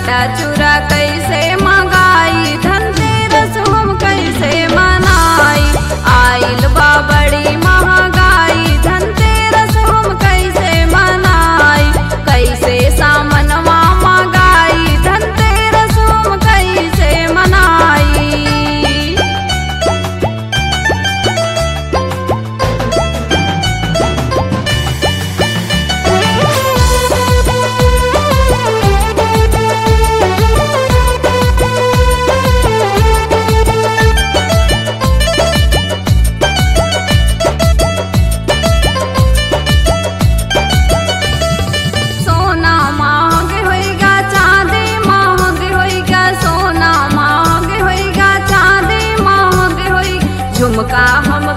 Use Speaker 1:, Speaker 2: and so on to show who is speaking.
Speaker 1: काटा चूरा कैसे मंगाई, धनतेरस हम कैसे मनाई। आइल बा बड़ी महंगाई, धनतेरस हम कैसे मनाई। कैसे सामनवा मंगाई, धनतेरस हम कैसे मनाई। झुमका हम